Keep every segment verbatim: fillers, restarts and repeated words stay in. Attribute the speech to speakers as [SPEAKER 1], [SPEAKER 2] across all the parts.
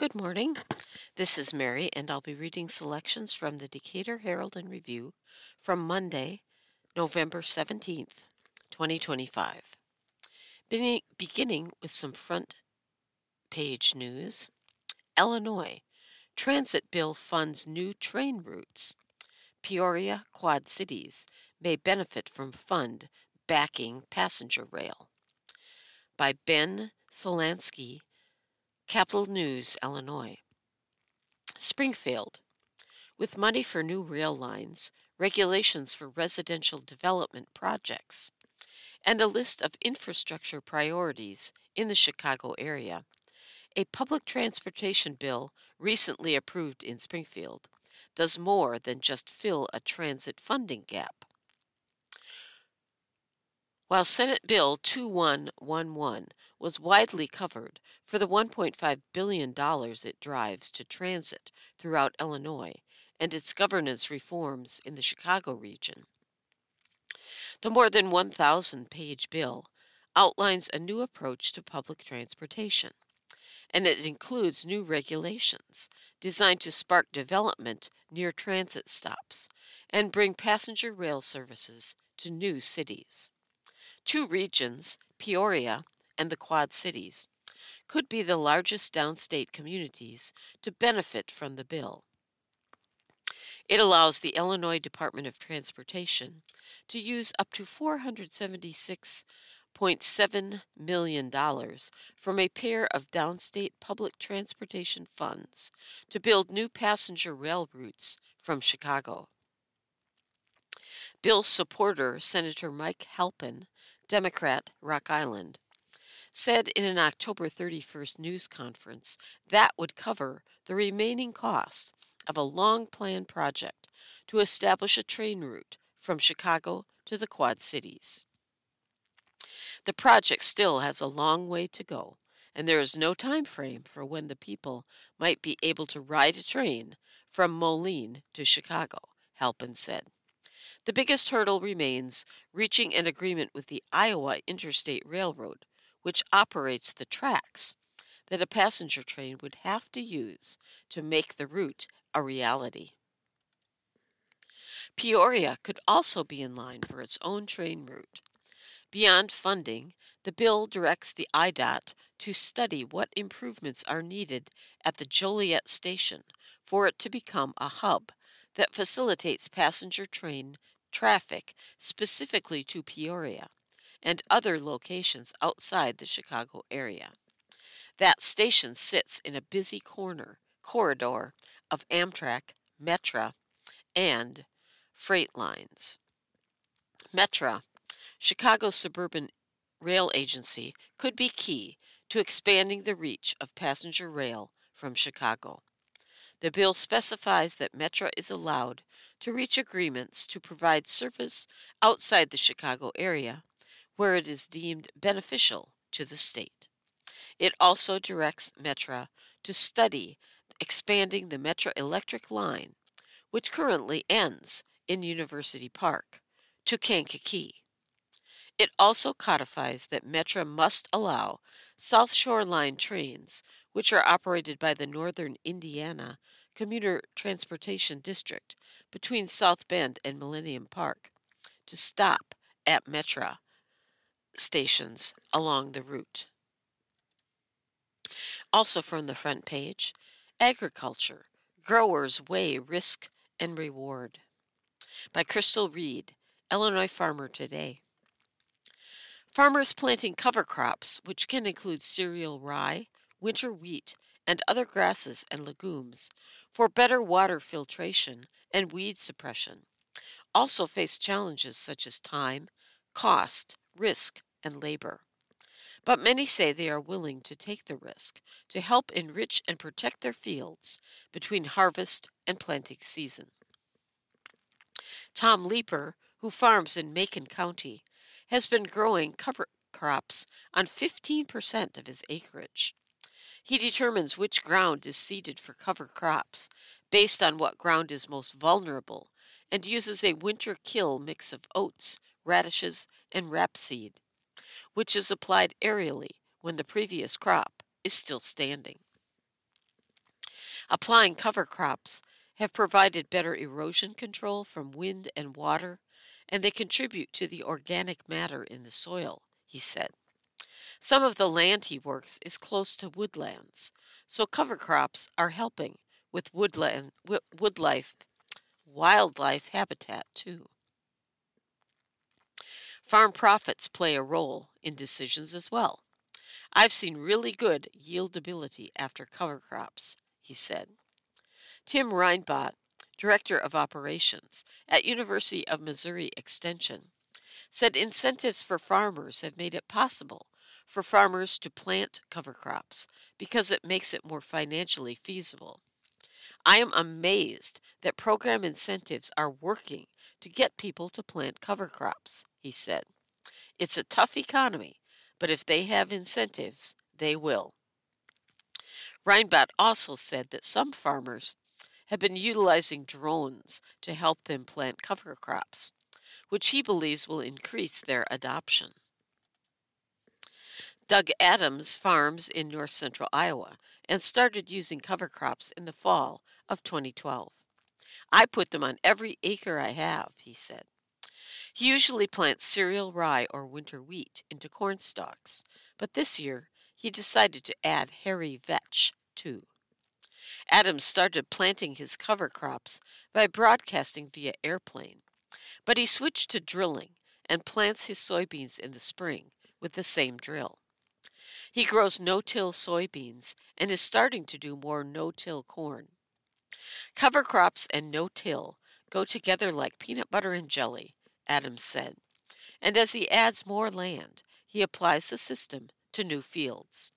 [SPEAKER 1] Good morning. This is Mary, and I'll be reading selections from the Decatur Herald and Review from Monday, November seventeenth, twenty twenty-five. Beginning, beginning with some front page news. Illinois Transit Bill funds new train routes. Peoria Quad Cities may benefit from fund backing passenger rail. By Ben Solansky, Capital News, Illinois. Springfield. With money for new rail lines, regulations for residential development projects, and a list of infrastructure priorities in the Chicago area, a public transportation bill recently approved in Springfield does more than just fill a transit funding gap. While Senate Bill two one one one was widely covered for the one point five billion dollars it drives to transit throughout Illinois and its governance reforms in the Chicago region, the more than one thousand page bill outlines a new approach to public transportation, and it includes new regulations designed to spark development near transit stops and bring passenger rail services to new cities. Two regions, Peoria and the Quad Cities, could be the largest downstate communities to benefit from the bill. It allows the Illinois Department of Transportation to use up to four hundred seventy-six point seven million dollars from a pair of downstate public transportation funds to build new passenger rail routes from Chicago. Bill supporter Senator Mike Halpin, Democrat, Rock Island, said in an October thirty-first news conference that would cover the remaining costs of a long-planned project to establish a train route from Chicago to the Quad Cities. The project still has a long way to go, and there is no time frame for when the people might be able to ride a train from Moline to Chicago, Halpin said. The biggest hurdle remains reaching an agreement with the Iowa Interstate Railroad, which operates the tracks that a passenger train would have to use to make the route a reality. Peoria could also be in line for its own train route. Beyond funding, the bill directs the I D O T to study what improvements are needed at the Joliet station for it to become a hub that facilitates passenger train traffic specifically to Peoria and other locations outside the Chicago area. That station sits in a busy corner corridor of Amtrak, Metra, and freight lines. Metra, Chicago's suburban rail agency, could be key to expanding the reach of passenger rail from Chicago. The bill specifies that Metra is allowed to reach agreements to provide service outside the Chicago area where it is deemed beneficial to the state. It also directs Metra to study expanding the Metra electric line, which currently ends in University Park, to Kankakee. It also codifies that Metra must allow South Shore Line trains, which are operated by the Northern Indiana Commuter Transportation District between South Bend and Millennium Park, to stop at Metra stations along the route. Also from the front page, Agriculture, Growers Weigh Risk and Reward, by Crystal Reed, Illinois Farmer Today. Farmers planting cover crops, which can include cereal rye, winter wheat, and other grasses and legumes, for better water filtration and weed suppression, also face challenges such as time, cost, risk, and labor. But many say they are willing to take the risk to help enrich and protect their fields between harvest and planting season. Tom Leeper, who farms in Macon County, has been growing cover crops on fifteen percent of his acreage. He determines which ground is seeded for cover crops based on what ground is most vulnerable and uses a winter kill mix of oats, radishes, and rapeseed, which is applied aerially when the previous crop is still standing. Applying cover crops have provided better erosion control from wind and water, and they contribute to the organic matter in the soil, he said. Some of the land he works is close to woodlands, so cover crops are helping with woodland wi- woodlife wildlife habitat too. Farm profits play a role in decisions as well. I've seen really good yieldability after cover crops, he said. Tim Reinbott, Director of Operations at University of Missouri Extension, said incentives for farmers have made it possible for farmers to plant cover crops because it makes it more financially feasible. I am amazed that program incentives are working to get people to plant cover crops, he said. It's a tough economy, but if they have incentives, they will. Reinbott also said that some farmers have been utilizing drones to help them plant cover crops, which he believes will increase their adoption. Doug Adams farms in north central Iowa and started using cover crops in the fall of twenty twelve. I put them on every acre I have, he said. He usually plants cereal rye or winter wheat into corn stalks, but this year he decided to add hairy vetch too. Adams started planting his cover crops by broadcasting via airplane, but he switched to drilling and plants his soybeans in the spring with the same drill. He grows no-till soybeans and is starting to do more no-till corn. Cover crops and no-till go together like peanut butter and jelly, Adams said, and as he adds more land, he applies the system to new fields.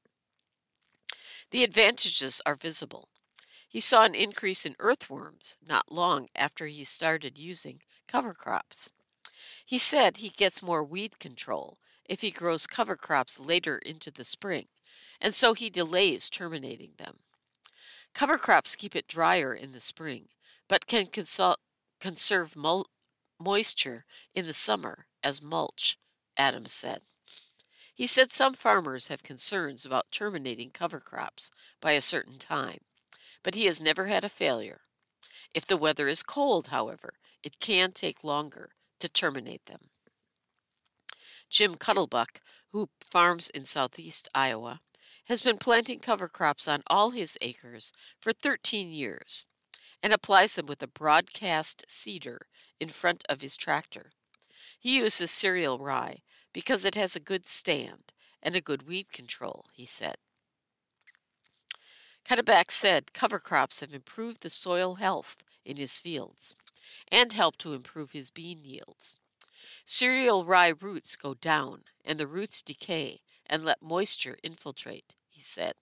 [SPEAKER 1] The advantages are visible. He saw an increase in earthworms not long after he started using cover crops. He said he gets more weed control if he grows cover crops later into the spring, and so he delays terminating them. Cover crops keep it drier in the spring, but can consult, conserve mul- moisture in the summer as mulch, Adams said. He said some farmers have concerns about terminating cover crops by a certain time, but he has never had a failure. If the weather is cold, however, it can take longer to terminate them. Jim Cuddlebuck, who farms in southeast Iowa, has been planting cover crops on all his acres for thirteen years and applies them with a broadcast seeder in front of his tractor. He uses cereal rye because it has a good stand and a good weed control, he said. Cuddlebuck said cover crops have improved the soil health in his fields and helped to improve his bean yields. Cereal rye roots go down and the roots decay and let moisture infiltrate, he said.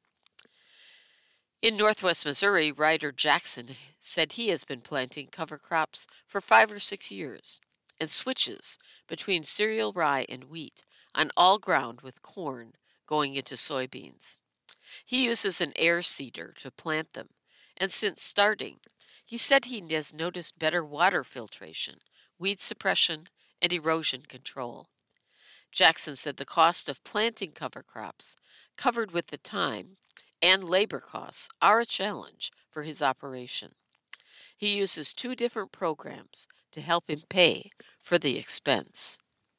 [SPEAKER 1] In northwest Missouri, Ryder Jackson said he has been planting cover crops for five or six years and switches between cereal rye and wheat on all ground with corn going into soybeans. He uses an air seeder to plant them, and since starting, he said he has noticed better water filtration, weed suppression, and erosion control. Jackson said the cost of planting cover crops, covered with the time and labor costs, are a challenge for his operation. He uses two different programs to help him pay for the expense.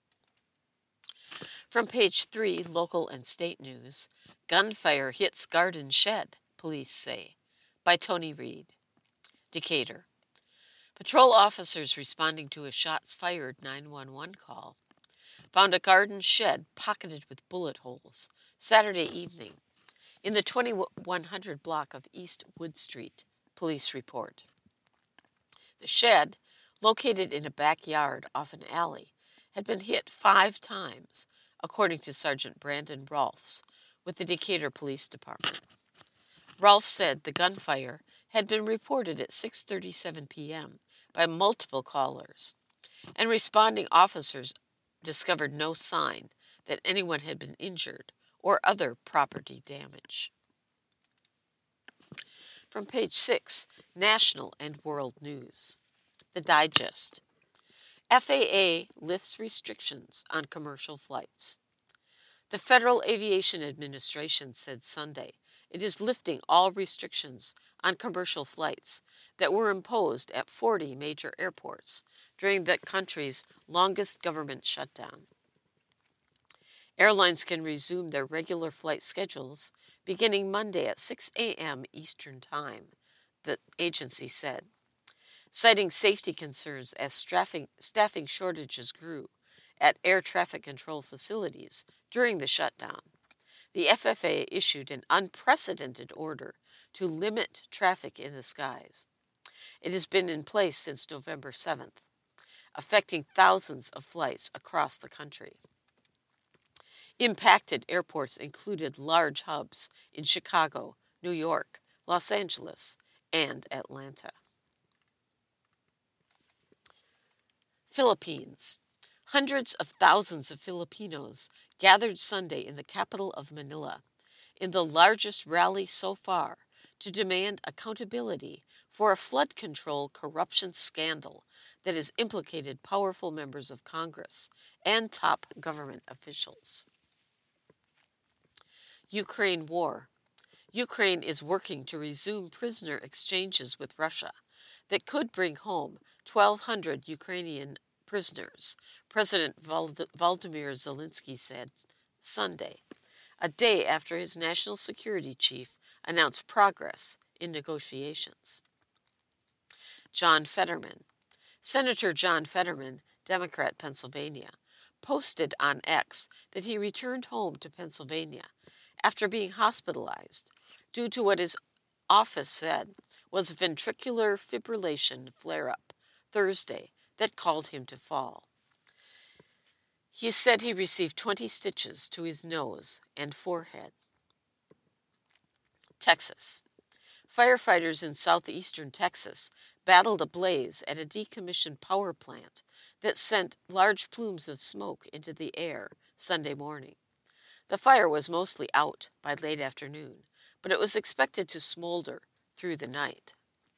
[SPEAKER 1] From page three, local and state news, gunfire hits garden shed, police say, by Tony Reed. Decatur. Patrol officers responding to a shots fired nine one one call found a garden shed pocketed with bullet holes Saturday evening in the twenty-one hundred block of East Wood Street, police report. The shed, located in a backyard off an alley, had been hit five times, according to Sergeant Brandon Rolfs with the Decatur Police Department. Rolfs said the gunfire had been reported at six thirty-seven p.m. by multiple callers, and responding officers discovered no sign that anyone had been injured or other property damage. From page six, national and world news. The Digest. F A A lifts restrictions on commercial flights. The Federal Aviation Administration said Sunday it is lifting all restrictions on commercial flights that were imposed at forty major airports during the country's longest government shutdown. Airlines can resume their regular flight schedules beginning Monday at six a.m. Eastern Time, the agency said, citing safety concerns as staffing, staffing shortages grew at air traffic control facilities during the shutdown. The F A A issued an unprecedented order to limit traffic in the skies. It has been in place since November seventh, affecting thousands of flights across the country. Impacted airports included large hubs in Chicago, New York, Los Angeles, and Atlanta. Philippines. Hundreds of thousands of Filipinos gathered Sunday in the capital of Manila in the largest rally so far to demand accountability for a flood control corruption scandal that has implicated powerful members of Congress and top government officials. Ukraine war. Ukraine is working to resume prisoner exchanges with Russia that could bring home twelve hundred Ukrainian prisoners, President Vald- Volodymyr Zelensky said Sunday, a day after his national security chief announced progress in negotiations. John Fetterman. Senator John Fetterman, Democrat, Pennsylvania, posted on X that he returned home to Pennsylvania after being hospitalized due to what his office said was a ventricular fibrillation flare-up Thursday that called him to fall. He said he received twenty stitches to his nose and forehead. Texas. Firefighters in southeastern Texas battled a blaze at a decommissioned power plant that sent large plumes of smoke into the air Sunday morning. The fire was mostly out by late afternoon, but it was expected to smolder through the night.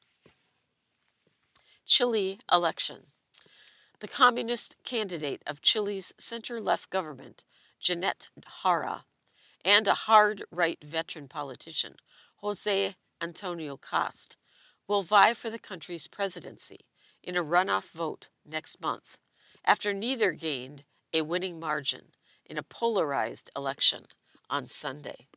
[SPEAKER 1] Chile election. The communist candidate of Chile's center-left government, Janet Jara, and a hard-right veteran politician, Jose Antonio Cast, will vie for the country's presidency in a runoff vote next month, after neither gained a winning margin in a polarized election on Sunday.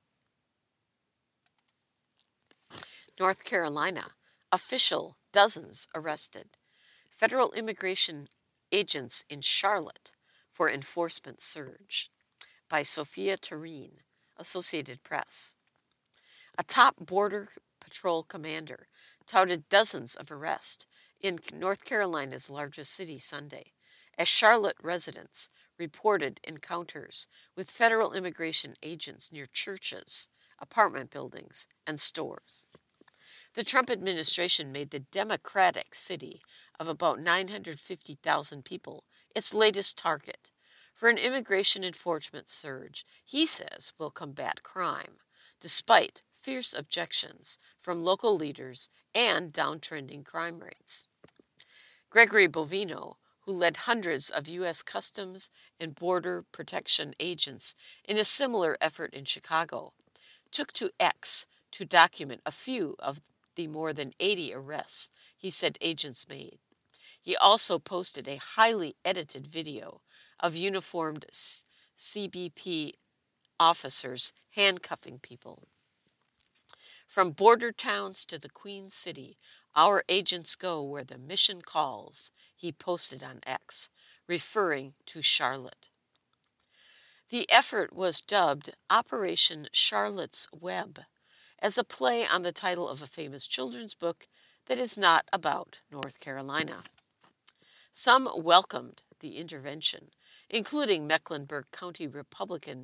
[SPEAKER 1] North Carolina. Official dozens arrested. Federal immigration agents in Charlotte for enforcement surge. By Sophia Tureen, Associated Press. A top Border Patrol commander touted dozens of arrests in North Carolina's largest city Sunday, as Charlotte residents reported encounters with federal immigration agents near churches, apartment buildings, and stores. The Trump administration made the Democratic city of about nine hundred fifty thousand people its latest target for an immigration enforcement surge he says will combat crime, despite fierce objections from local leaders and downtrending crime rates. Gregory Bovino, who led hundreds of U S Customs and Border Protection agents in a similar effort in Chicago, took to X to document a few of the more than eighty arrests he said agents made. He also posted a highly edited video of uniformed C B P officers handcuffing people. From border towns to the Queen City, our agents go where the mission calls, he posted on X, referring to Charlotte. The effort was dubbed Operation Charlotte's Web, as a play on the title of a famous children's book that is not about North Carolina. Some welcomed the intervention, including Mecklenburg County Republican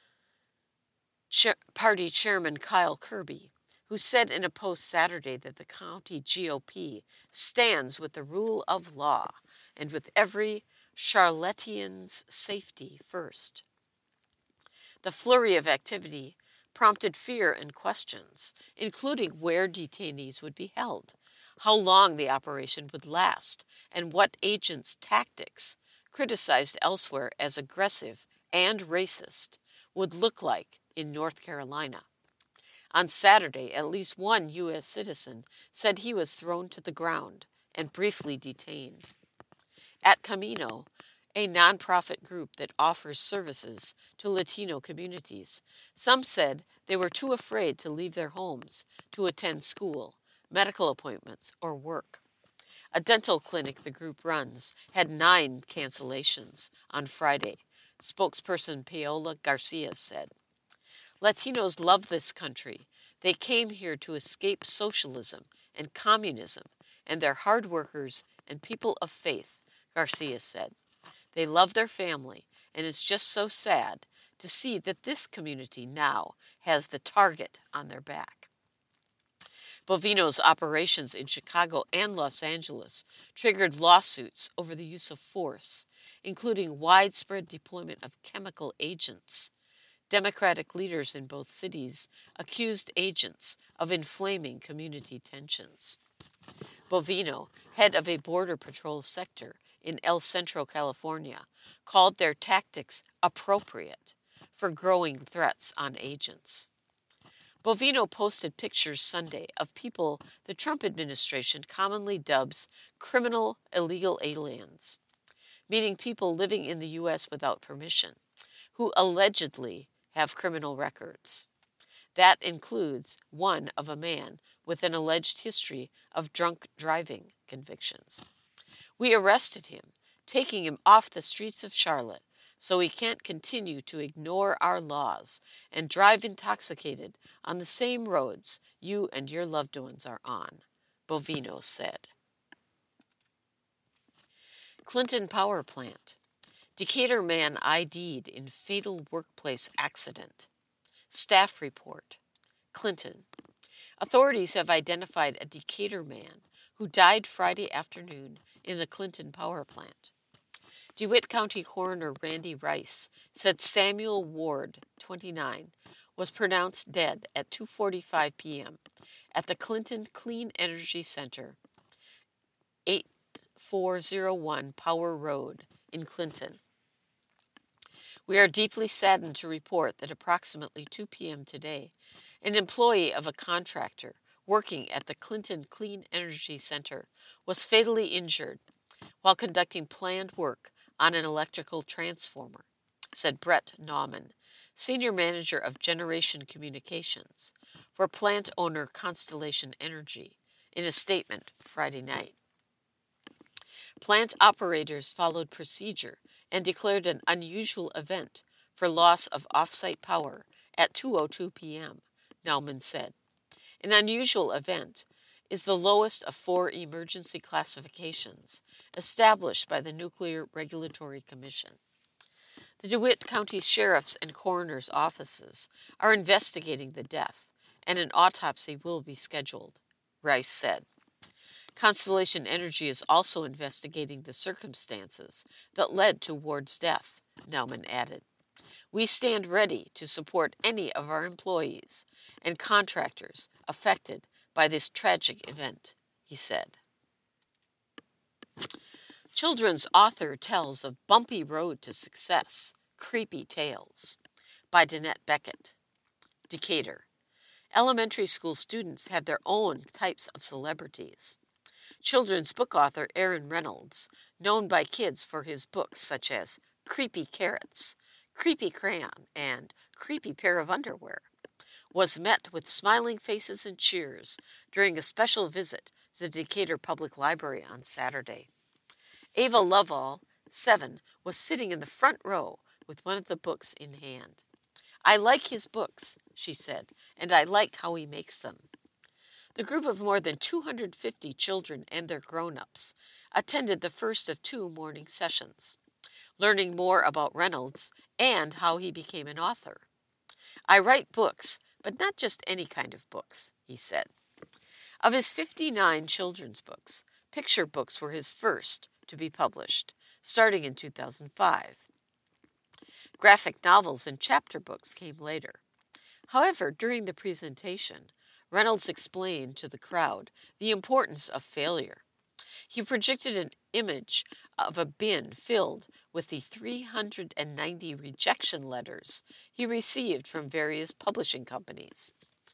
[SPEAKER 1] Party Chairman Kyle Kirby, who said in a post Saturday that the county G O P stands with the rule of law and with every Charlottean's safety first. The flurry of activity prompted fear and questions, including where detainees would be held, how long the operation would last, and what agents' tactics, criticized elsewhere as aggressive and racist, would look like in North Carolina. On Saturday, at least one U S citizen said he was thrown to the ground and briefly detained. At Camino, a nonprofit group that offers services to Latino communities, some said they were too afraid to leave their homes to attend school, medical appointments, or work. A dental clinic the group runs had nine cancellations on Friday, spokesperson Paola Garcia said. Latinos love this country. They came here to escape socialism and communism, and they're hard workers and people of faith, Garcia said. They love their family, and it's just so sad to see that this community now has the target on their back. Bovino's operations in Chicago and Los Angeles triggered lawsuits over the use of force, including widespread deployment of chemical agents. Democratic leaders in both cities accused agents of inflaming community tensions. Bovino, head of a border patrol sector in El Centro, California, called their tactics appropriate for growing threats on agents. Bovino posted pictures Sunday of people the Trump administration commonly dubs criminal illegal aliens, meaning people living in the U S without permission, who allegedly have criminal records. That includes one of a man with an alleged history of drunk driving convictions. We arrested him, taking him off the streets of Charlotte so he can't continue to ignore our laws and drive intoxicated on the same roads you and your loved ones are on, Bovino said. Clinton Power Plant. Decatur man I D'd in fatal workplace accident. Staff report. Clinton. Authorities have identified a Decatur man who died Friday afternoon in the Clinton Power Plant. DeWitt County Coroner Randy Rice said Samuel Ward, twenty-nine, was pronounced dead at two forty-five p.m. at the Clinton Clean Energy Center, eighty-four oh one Power Road in Clinton. We are deeply saddened to report that approximately two p.m. today, an employee of a contractor working at the Clinton Clean Energy Center was fatally injured while conducting planned work on an electrical transformer, said Brett Nauman, Senior Manager of Generation Communications for plant owner Constellation Energy, in a statement Friday night. Plant operators followed procedure and declared an unusual event for loss of off-site power at two oh two p.m., Nauman said. An unusual event is the lowest of four emergency classifications established by the Nuclear Regulatory Commission. The DeWitt County Sheriff's and Coroner's offices are investigating the death, and an autopsy will be scheduled, Rice said. Constellation Energy is also investigating the circumstances that led to Ward's death, Nauman added. We stand ready to support any of our employees and contractors affected by this tragic event, he said. Children's author tells of Bumpy Road to Success, Creepy Tales, by Danette Beckett. Decatur. Elementary school students have their own types of celebrities. Children's book author Aaron Reynolds, known by kids for his books such as Creepy Carrots, Creepy Crayon, and Creepy Pair of Underwear, was met with smiling faces and cheers during a special visit to the Decatur Public Library on Saturday. Ava Lovell, seven, was sitting in the front row with one of the books in hand. I like his books, she said, and I like how he makes them. The group of more than two hundred fifty children and their grown-ups attended the first of two morning sessions, learning more about Reynolds and how he became an author. I write books, but not just any kind of books, he said. Of his fifty-nine children's books, picture books were his first to be published, starting in two thousand five. Graphic novels and chapter books came later. However, during the presentation, Reynolds explained to the crowd the importance of failure. He projected an image of a bin filled with the three hundred ninety rejection letters he received from various publishing companies.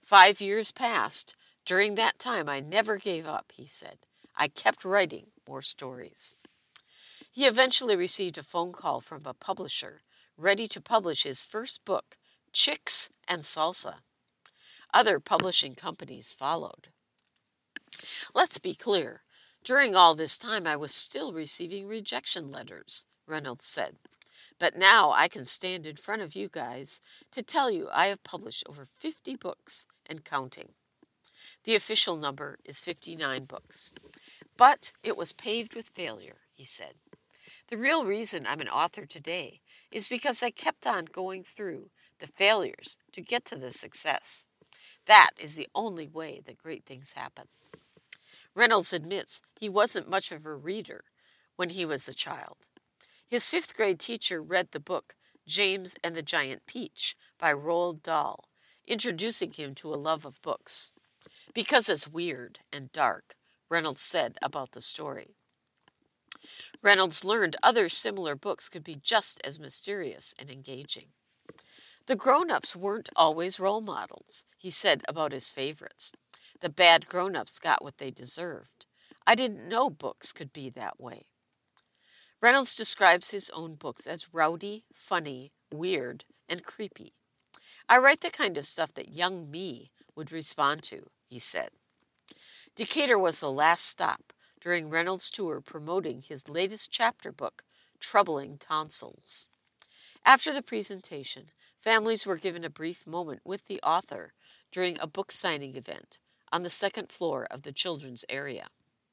[SPEAKER 1] Five years passed. During that time, I never gave up, he said. I kept writing more stories. He eventually received a phone call from a publisher ready to publish his first book, Chicks and Salsa. Other publishing companies followed. Let's be clear. During all this time, I was still receiving rejection letters, Reynolds said. But now I can stand in front of you guys to tell you I have published over fifty books and counting. The official number is fifty-nine books. But it was paved with failure, he said. The real reason I'm an author today is because I kept on going through the failures to get to the success. That is the only way that great things happen. Reynolds admits he wasn't much of a reader when he was a child. His fifth grade teacher read the book James and the Giant Peach by Roald Dahl, introducing him to a love of books. Because it's weird and dark, Reynolds said about the story. Reynolds learned other similar books could be just as mysterious and engaging. The grown-ups weren't always role models, he said about his favorites. The bad grown-ups got what they deserved. I didn't know books could be that way. Reynolds describes his own books as rowdy, funny, weird, and creepy. I write the kind of stuff that young me would respond to, he said. Decatur was the last stop during Reynolds' tour promoting his latest chapter book, Troubling Tonsils. After the presentation, families were given a brief moment with the author during a book signing event on the second floor of the children's area.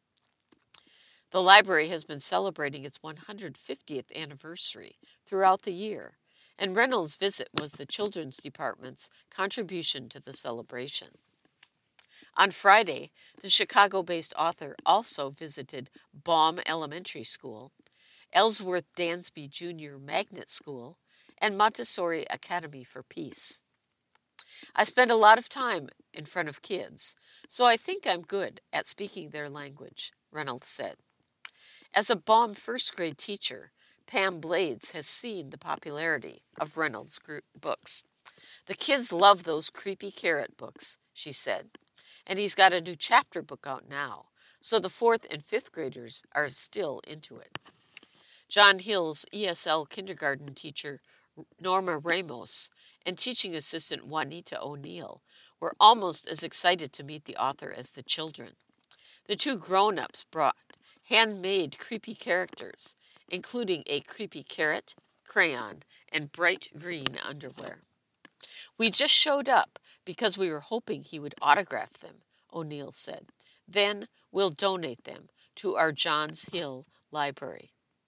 [SPEAKER 1] The library has been celebrating its one hundred fiftieth anniversary throughout the year, and Reynolds' visit was the children's department's contribution to the celebration. On Friday, the Chicago-based author also visited Baum Elementary School, Ellsworth Dansby Junior Magnet School, and Montessori Academy for Peace. I spend a lot of time in front of kids, so I think I'm good at speaking their language, Reynolds said. As a Baum first grade teacher, Pam Blades has seen the popularity of Reynolds' books. The kids love those creepy carrot books, she said, and he's got a new chapter book out now, so the fourth and fifth graders are still into it. John Hill's E S L kindergarten teacher Norma Ramos and teaching assistant Juanita O'Neill were almost as excited to meet the author as the children. The two grown-ups brought handmade creepy characters, including a creepy carrot, crayon, and bright green underwear. We just showed up because we were hoping he would autograph them, O'Neill said. Then we'll donate them to our Johns Hill Library.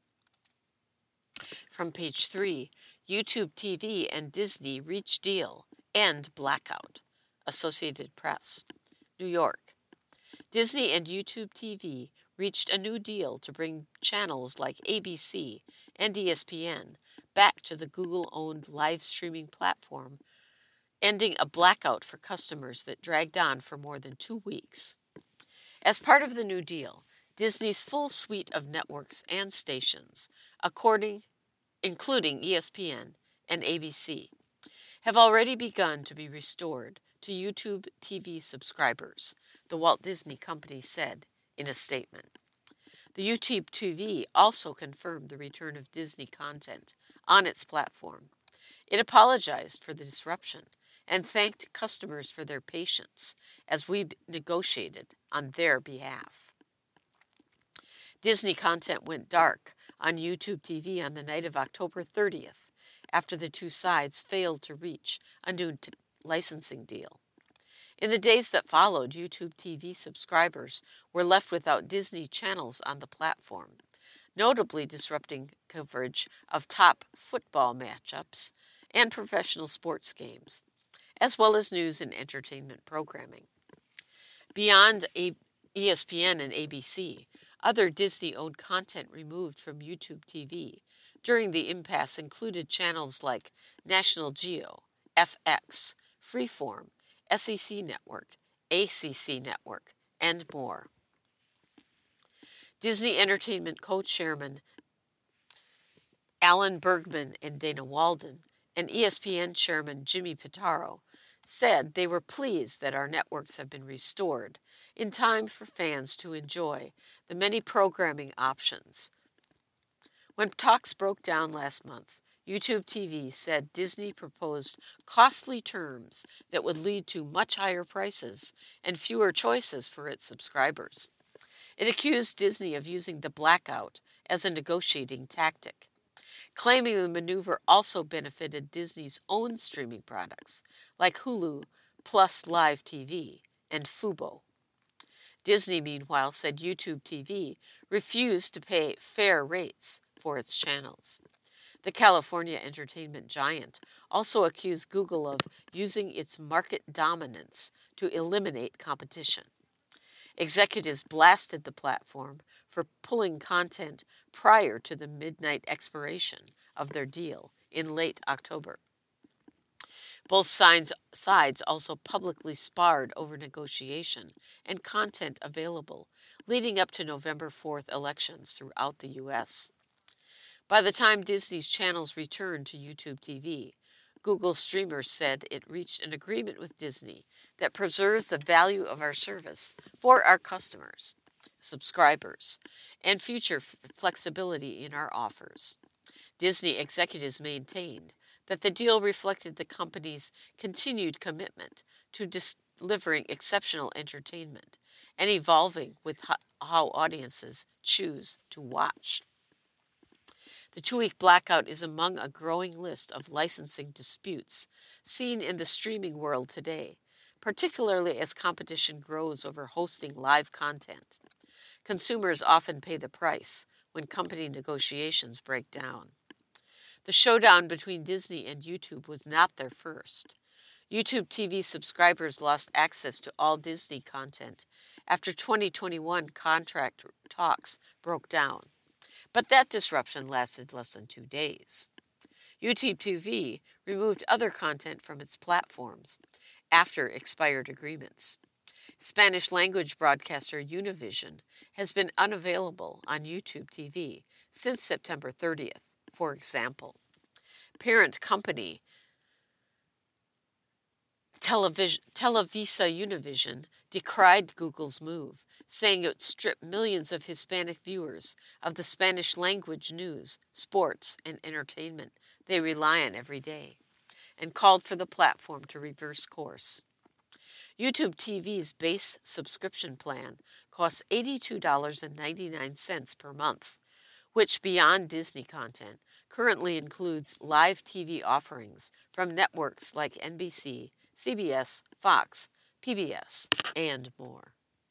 [SPEAKER 1] From page three, YouTube T V and Disney reach deal, end blackout. Associated Press, New York. Disney and YouTube T V reached a new deal to bring channels like A B C and E S P N back to the Google-owned live streaming platform, ending a blackout for customers that dragged on for more than two weeks. As part of the new deal, Disney's full suite of networks and stations, according, including E S P N and A B C, have already begun to be restored to YouTube T V subscribers, the Walt Disney Company said in a statement. The YouTube T V also confirmed the return of Disney content on its platform. It apologized for the disruption and thanked customers for their patience as we negotiated on their behalf. Disney content went dark on YouTube T V on the night of October thirtieth after the two sides failed to reach a new t- licensing deal. In the days that followed, YouTube T V subscribers were left without Disney channels on the platform, notably disrupting coverage of top football matchups and professional sports games, as well as news and entertainment programming. Beyond E S P N and A B C, other Disney-owned content removed from YouTube T V during the impasse included channels like National Geo, F X, Freeform, S E C Network, A C C Network, and more. Disney Entertainment co-chairman Alan Bergman and Dana Walden and E S P N chairman Jimmy Pitaro said they were pleased that our networks have been restored in time for fans to enjoy the many programming options. When talks broke down last month, YouTube T V said Disney proposed costly terms that would lead to much higher prices and fewer choices for its subscribers. It accused Disney of using the blackout as a negotiating tactic, claiming the maneuver also benefited Disney's own streaming products like Hulu, Plus Live T V, and Fubo. Disney, meanwhile, said YouTube T V refused to pay fair rates for its channels. The California entertainment giant also accused Google of using its market dominance to eliminate competition. Executives blasted the platform for pulling content prior to the midnight expiration of their deal in late October. Both sides also publicly sparred over negotiation and content available leading up to November fourth elections throughout the U S. By the time Disney's channels returned to YouTube T V, Google streamers said it reached an agreement with Disney that preserves the value of our service for our customers, subscribers, and future f- flexibility in our offers. Disney executives maintained that the deal reflected the company's continued commitment to dis- delivering exceptional entertainment and evolving with ho- how audiences choose to watch. The two-week blackout is among a growing list of licensing disputes seen in the streaming world today, particularly as competition grows over hosting live content. Consumers often pay the price when company negotiations break down. The showdown between Disney and YouTube was not their first. YouTube T V subscribers lost access to all Disney content after twenty twenty-one contract talks broke down. But that disruption lasted less than two days. YouTube T V removed other content from its platforms after expired agreements. Spanish language broadcaster Univision has been unavailable on YouTube T V since September thirtieth, for example. Parent company Televis- Televisa Univision decried Google's move, saying it would strip millions of Hispanic viewers of the Spanish language news, sports, and entertainment they rely on every day, and called for the platform to reverse course. YouTube T V's base subscription plan costs eighty-two dollars and ninety-nine cents per month, which, beyond Disney content, currently includes live T V offerings from networks like N B C, C B S, Fox, P B S, and more.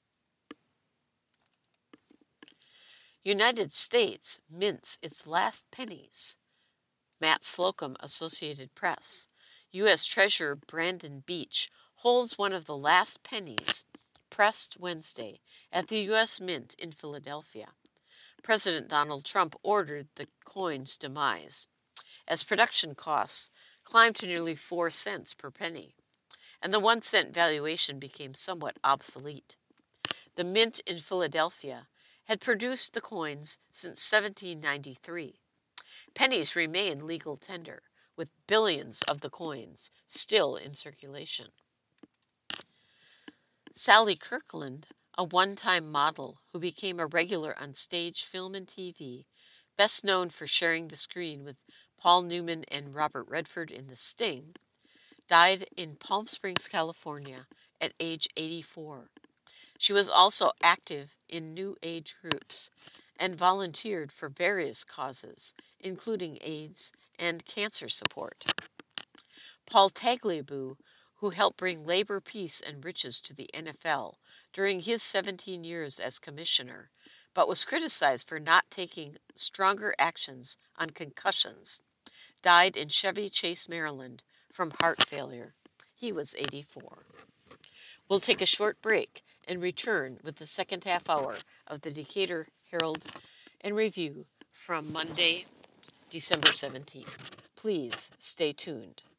[SPEAKER 1] United States mints its last pennies. Matt Slocum, Associated Press. U S Treasurer Brandon Beach holds one of the last pennies pressed Wednesday at the U S Mint in Philadelphia. President Donald Trump ordered the coin's demise, as production costs climbed to nearly four cents per penny, and the one cent valuation became somewhat obsolete. The Mint in Philadelphia had produced the coins since seventeen ninety-three. Pennies remain legal tender, with billions of the coins still in circulation. Sally Kirkland, a one-time model who became a regular on stage, film, and T V, best known for sharing the screen with Paul Newman and Robert Redford in The Sting, died in Palm Springs, California at age eighty-four. She was also active in New Age groups and volunteered for various causes, including AIDS and cancer support. Paul Tagliabue, who helped bring labor, peace, and riches to the N F L during his seventeen years as commissioner, but was criticized for not taking stronger actions on concussions, died in Chevy Chase, Maryland, from heart failure. He was eighty-four. We'll take a short break and return with the second half hour of the Decatur Herald and Review from Monday, December seventeenth. Please stay tuned.